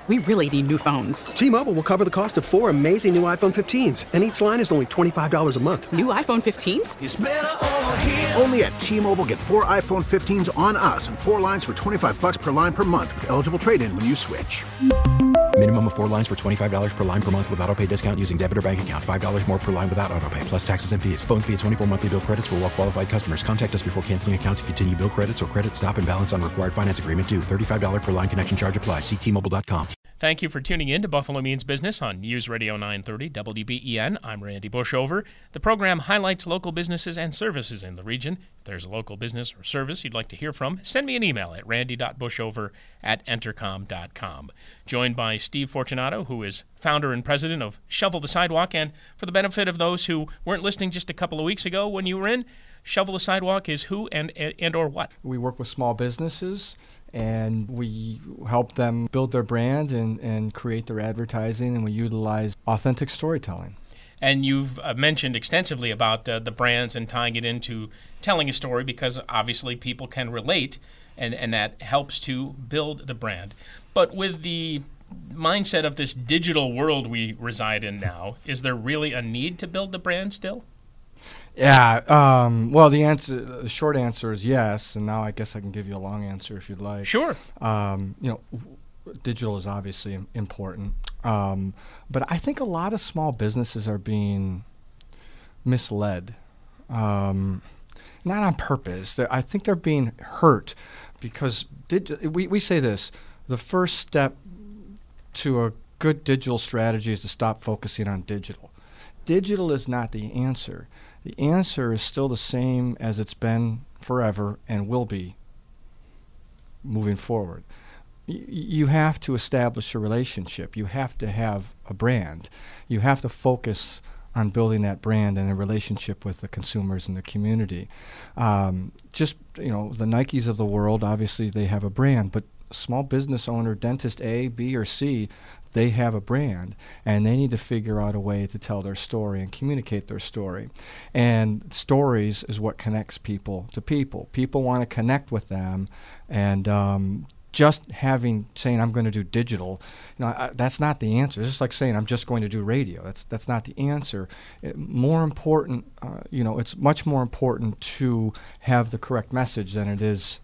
We really need new phones. T-Mobile will cover the cost of 4 amazing new iPhone 15s, and each line is only $25 a month. New iPhone 15s? It's better over here. Only at T-Mobile, get 4 iPhone 15s on us and 4 lines for $25 per line per month with eligible trade-in when you switch. Minimum of 4 lines for $25 per line per month with autopay discount using debit or bank account. $5 more per line without autopay, plus taxes and fees. Phone fee at 24 monthly bill credits for well-qualified customers. Contact us before canceling account to continue bill credits or credit stop and balance on required finance agreement due. $35 per line connection charge applies. See T-Mobile.com. Thank you for tuning in to Buffalo Means Business on News Radio 930 WBEN. I'm Randy Bushover. The program highlights local businesses and services in the region. If there's a local business or service you'd like to hear from, send me an email at randy.bushover@entercom.com. Joined by Steve Fortunato, who is founder and president of Shovel the Sidewalk. And for the benefit of those who weren't listening just a couple of weeks ago when you were in, Shovel the Sidewalk is who and or what? We work with small businesses, and we help them build their brand and create their advertising, and we utilize authentic storytelling. And you've mentioned extensively about the brands and tying it into telling a story, because obviously people can relate, and that helps to build the brand. But with the mindset of this digital world we reside in now, is there really a need to build the brand still? Yeah. Well, the short answer is yes, and now I guess I can give you a long answer if you'd like. Sure. Digital is obviously important, but I think a lot of small businesses are being misled, not on purpose. I think they're being hurt because we say this: the first step to a good digital strategy is to stop focusing on digital. Digital is not the answer. The answer is still the same as it's been forever and will be moving forward. You have to establish a relationship. You have to have a brand. You have to focus on building that brand and a relationship with the consumers and the community. The Nikes of the world, obviously they have a brand, but small business owner, dentist A, B, or C, they have a brand, and they need to figure out a way to tell their story and communicate their story. And stories is what connects people to people. People want to connect with them, and just saying I'm going to do digital, that's not the answer. It's just like saying I'm just going to do radio. That's not the answer. More important, it's much more important to have the correct message than it is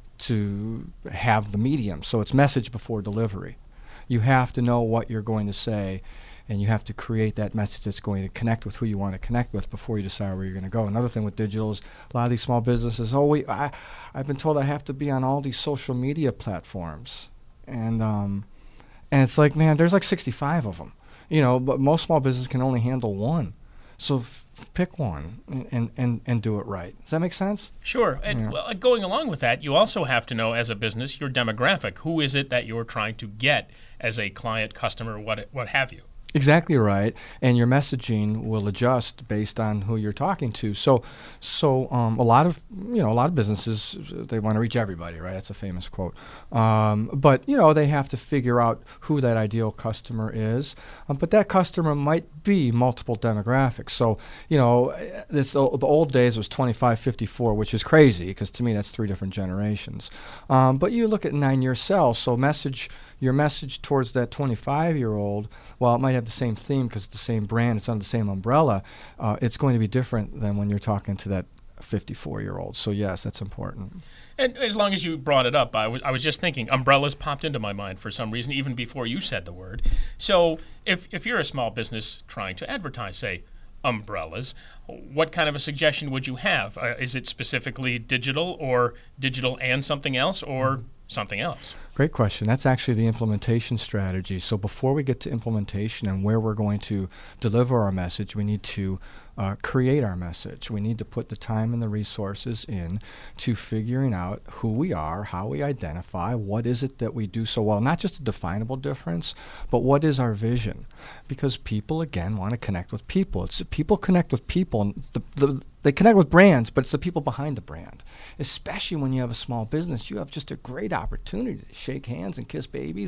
to have the medium. So it's message before delivery. You have to know what you're going to say, and you have to create that message that's going to connect with who you want to connect with before you decide where you're going to go. Another thing with digital is a lot of these small businesses, I've been told I have to be on all these social media platforms. And it's like, man, there's like 65 of them. But most small businesses can only handle one. So pick one and do it right. Does that make sense? Sure. And going along with that, you also have to know as a business your demographic. Who is it that you're trying to get as a client, customer, what have you? Exactly right, and your messaging will adjust based on who you're talking to. So a lot of businesses, they want to reach everybody, right? That's a famous quote. But they have to figure out who that ideal customer is. But that customer might be multiple demographics. So the old days was 25-54, which is crazy because to me that's 3 different generations. But you look at 9-year cells, so your message towards that 25-year-old, while it might have the same theme because it's the same brand, it's under the same umbrella, it's going to be different than when you're talking to that 54-year-old. So yes, that's important. And as long as you brought it up, I was just thinking, umbrellas popped into my mind for some reason, even before you said the word. So if you're a small business trying to advertise, say, umbrellas, what kind of a suggestion would you have? Is it specifically digital or digital and something else, or something else? Great question. That's actually the implementation strategy. So before we get to implementation and where we're going to deliver our message, we need to create our message. We need to put the time and the resources in to figuring out who we are, how we identify, what is it that we do so well, not just a definable difference, but what is our vision? Because people, again, want to connect with people. People connect with people, and they connect with brands, but it's the people behind the brand. Especially when you have a small business, you have just a great opportunity to shake hands and kiss babies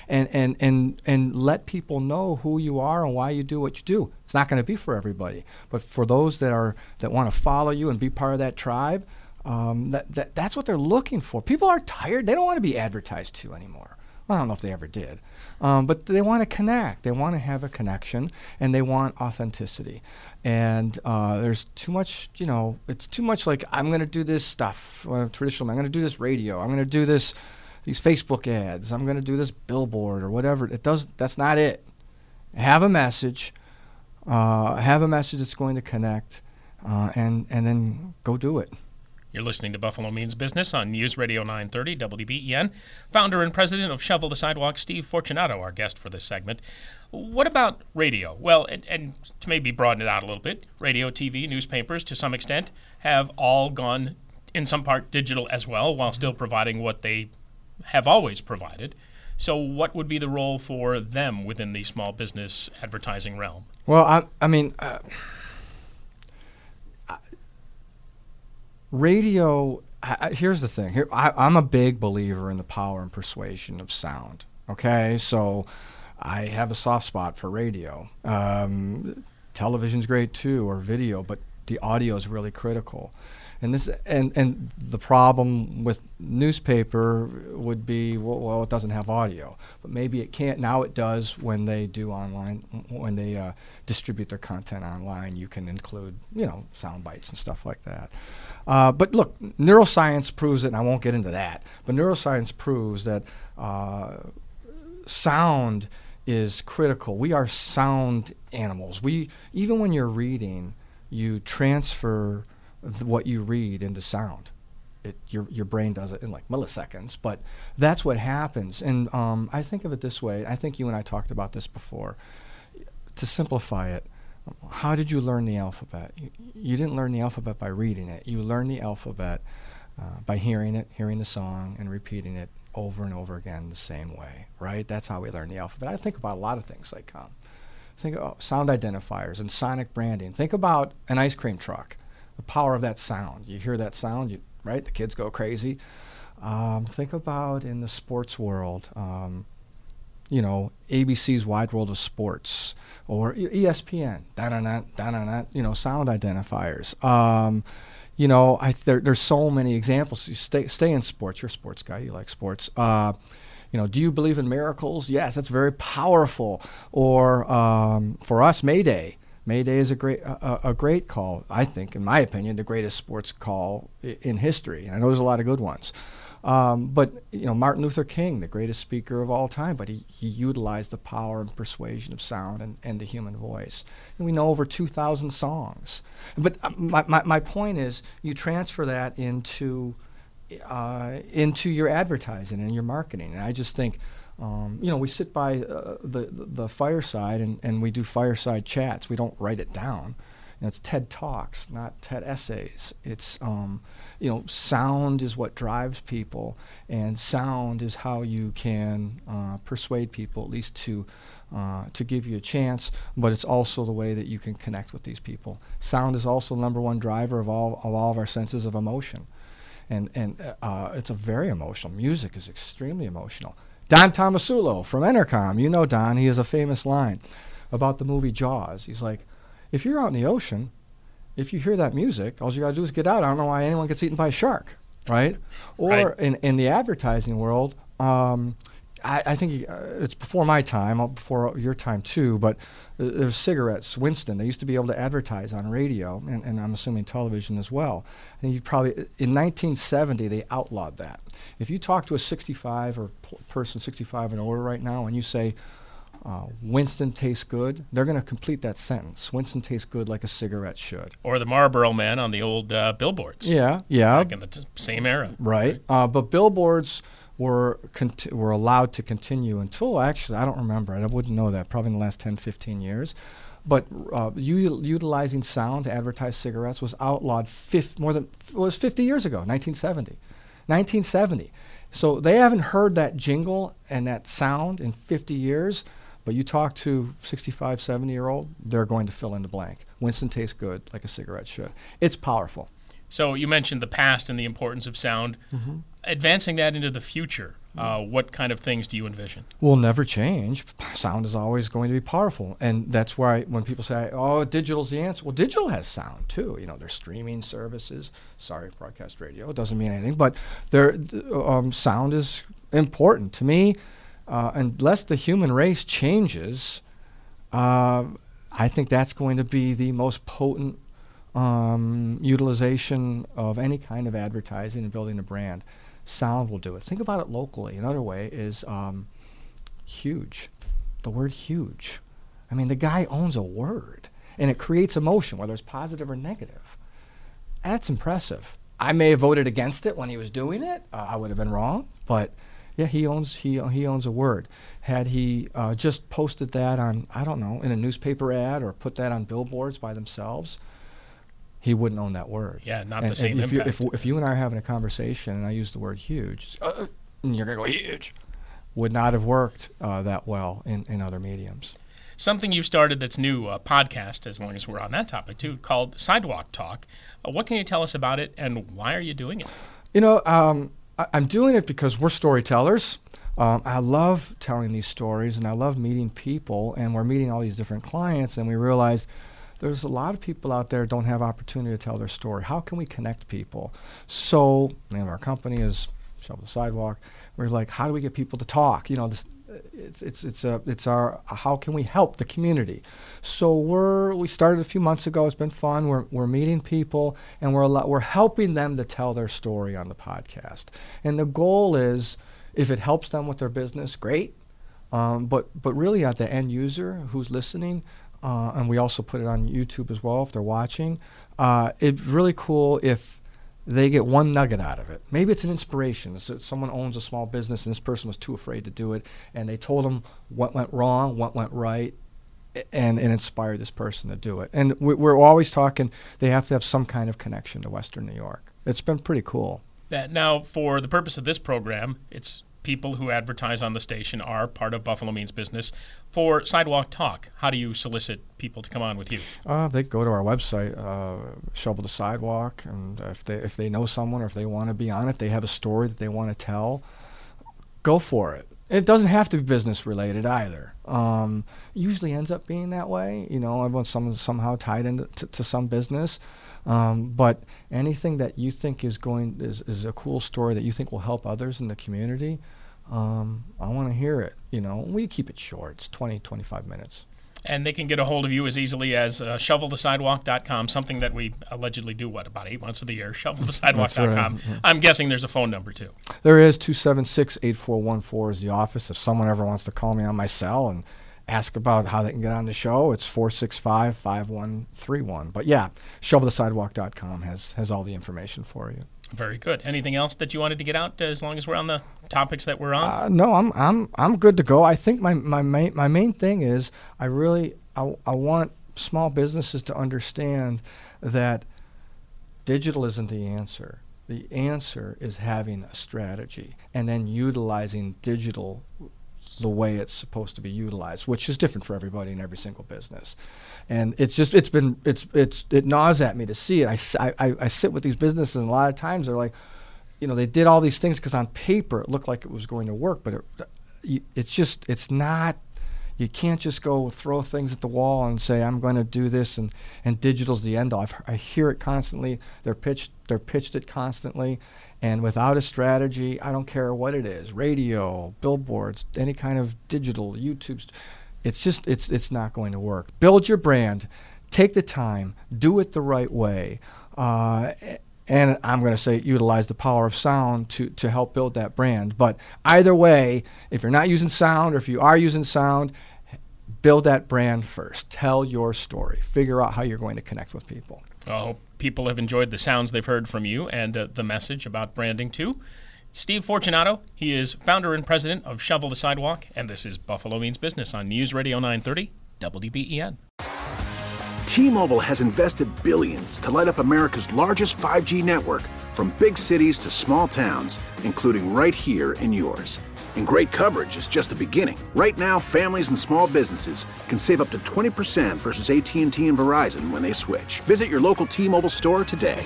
and let people know who you are and why you do what you do. It's not going to be for everybody, but for those that want to follow you and be part of that tribe, that's what they're looking for. People are tired. They don't want to be advertised to anymore. Well, I don't know if they ever did. But they want to connect. They want to have a connection, and they want authenticity. And there's too much, it's too much like, I'm going to do this stuff, traditional, I'm going to do this radio, I'm going to do these Facebook ads, I'm going to do this billboard or whatever. That's not it. Have a message. Have a message that's going to connect, and then go do it. You're listening to Buffalo Means Business on News Radio 930 WBEN. Founder and president of Shovel the Sidewalk, Steve Fortunato, our guest for this segment. What about radio? Well, and to maybe broaden it out a little bit, radio, TV, newspapers, to some extent, have all gone, in some part, digital as well, while still providing what they have always provided. So what would be the role for them within the small business advertising realm? Well, radio, here's the thing. I'm a big believer in the power and persuasion of sound. Okay, so I have a soft spot for radio. Television's great too, or video, but the audio is really critical. And the problem with newspaper would be, well, it doesn't have audio, but maybe it can't. Now it does when they do online, when they distribute their content online. You can include, sound bites and stuff like that. But look, neuroscience proves it, and I won't get into that. But neuroscience proves that sound is critical. We are sound animals. Even when you're reading, you transfer what you read into sound. Your brain does it in like milliseconds, but that's what happens. And I think of it this way. I think you and I talked about this before. To simplify it, how did you learn the alphabet? You didn't learn the alphabet by reading it. You learned the alphabet by hearing it, hearing the song, and repeating it over and over again the same way, right? That's how we learn the alphabet. I think about a lot of things like think about sound identifiers and sonic branding. Think about an ice cream truck. The power of that sound. You hear that sound, right? The kids go crazy. Think about in the sports world, ABC's Wide World of Sports, or ESPN, sound identifiers. There's so many examples. You stay in sports. You're a sports guy. You like sports. Do you believe in miracles? Yes, that's very powerful. Or for us, Mayday. Mayday is a great call. I think, in my opinion, the greatest sports call in history. And I know there's a lot of good ones. But Martin Luther King, the greatest speaker of all time, but he utilized the power and persuasion of sound and the human voice. And we know over 2,000 songs. But my point is, you transfer that into your advertising and your marketing. And I just think, we sit by the fireside and we do fireside chats. We don't write it down. It's TED Talks, not TED Essays. It's, sound is what drives people, and sound is how you can persuade people, at least to give you a chance, but it's also the way that you can connect with these people. Sound is also the number one driver of all of our senses of emotion. And it's a very emotional. Music is extremely emotional. Don Tomasulo from Entercom, Don, he has a famous line about the movie Jaws. He's like, if you're out in the ocean, if you hear that music, all you got to do is get out. I don't know why anyone gets eaten by a shark, right? Or right. In the advertising world, I think it's before my time, before your time too, but there's cigarettes, Winston. They used to be able to advertise on radio, and I'm assuming television as well. I think in 1970, they outlawed that. If you talk to a 65 or person 65 and older right now, and you say, Winston tastes good, they're going to complete that sentence. Winston tastes good like a cigarette should. Or the Marlboro Man on the old billboards. Yeah. Back in the same era. Right. But billboards were allowed to continue until, actually, I don't remember. I wouldn't know that, probably in the last 10, 15 years. But utilizing sound to advertise cigarettes was outlawed 50 years ago, 1970. 1970. So they haven't heard that jingle and that sound in 50 years, but you talk to 65, 70-year-old, they're going to fill in the blank. Winston tastes good like a cigarette should. It's powerful. So you mentioned the past and the importance of sound. Mm-hmm. Advancing that into the future, what kind of things do you envision? Will never change. Sound is always going to be powerful. And that's why when people say, digital's the answer. Well, digital has sound, too. There's streaming services. Sorry, broadcast radio. It doesn't mean anything. But sound is important. To me, unless the human race changes, I think that's going to be the most potent utilization of any kind of advertising and building a brand. Sound will do it. Think about it locally. Another way is huge. The word huge. I mean, the guy owns a word, and it creates emotion, whether it's positive or negative. That's impressive. I may have voted against it when he was doing it. I would have been wrong, but yeah, he owns a word. Had he just posted that on, I don't know, in a newspaper ad or put that on billboards by themselves, he wouldn't own that word. Yeah, not the same impact. If you and I are having a conversation and I use the word huge, and you're going to go huge, would not have worked that well in other mediums. Something you've started that's new, a podcast, as long as we're on that topic too, called Sidewalk Talk. What can you tell us about it, and why are you doing it? You know, I'm doing it because we're storytellers. I love telling these stories, and I love meeting people, and we're meeting all these different clients, and we realize there's a lot of people out there who don't have opportunity to tell their story. How can we connect people? So the name of our company is Shovel the Sidewalk. We're like, how do we get people to talk? You know, it's our how can we help the community? So we started a few months ago. It's been fun. We're meeting people, and we're helping them to tell their story on the podcast. And the goal is, if it helps them with their business, great. But really at the end user who's listening, and we also put it on YouTube as well if they're watching. It's really cool if they get one nugget out of it. Maybe it's an inspiration. So someone owns a small business and this person was too afraid to do it, and they told them what went wrong, what went right, and inspired this person to do it. And we're always talking they have to have some kind of connection to Western New York. It's been pretty cool. Now, for the purpose of this program, it's people who advertise on the station are part of Buffalo Means Business. For Sidewalk Talk, how do you solicit people to come on with you? They go to our website, Shovel the Sidewalk, and if they know someone or if they want to be on it, they have a story that they want to tell, go for it. It doesn't have to be business related either. Usually ends up being that way. You know, everyone's somehow tied into some business. But anything that you think is a cool story that you think will help others in the community, I want to hear it. You know, we keep it short. It's 20, 25 minutes. And they can get a hold of you as easily as shovelthesidewalk.com, something that we allegedly do, about 8 months of the year, shovelthesidewalk.com. Right. I'm guessing there's a phone number, too. There is. 276-8414 is the office. If someone ever wants to call me on my cell and ask about how they can get on the show, it's 465-5131. But yeah, shovelthesidewalk.com has all the information for you. Very good. Anything else that you wanted to get out as long as we're on the topics that we're on? No, I'm good to go. I think my main thing is I want small businesses to understand that digital isn't the answer. The answer is having a strategy and then utilizing digital the way it's supposed to be utilized, which is different for everybody in every single business. And it gnaws at me to see it. I sit with these businesses, and a lot of times they're like, you know, they did all these things because on paper it looked like it was going to work, but it's not. You can't just go throw things at the wall and say, I'm going to do this, and digital's the end all. I hear it constantly. They're pitched it constantly. And without a strategy, I don't care what it is, radio, billboards, any kind of digital, YouTube, it's not going to work. Build your brand. Take the time. Do it the right way. And I'm going to say utilize the power of sound to help build that brand. But either way, if you're not using sound or if you are using sound, build that brand first. Tell your story. Figure out how you're going to connect with people. I hope people have enjoyed the sounds they've heard from you and the message about branding, too. Steve Fortunato, he is founder and president of Shovel the Sidewalk, and this is Buffalo Means Business on News Radio 930 WBEN. T-Mobile has invested billions to light up America's largest 5G network, from big cities to small towns, including right here in yours. And great coverage is just the beginning. Right now, families and small businesses can save up to 20% versus AT&T and Verizon when they switch. Visit your local T-Mobile store today.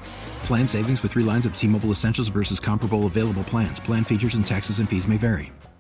Plan savings with 3 lines of T-Mobile Essentials versus comparable available plans. Plan features and taxes and fees may vary.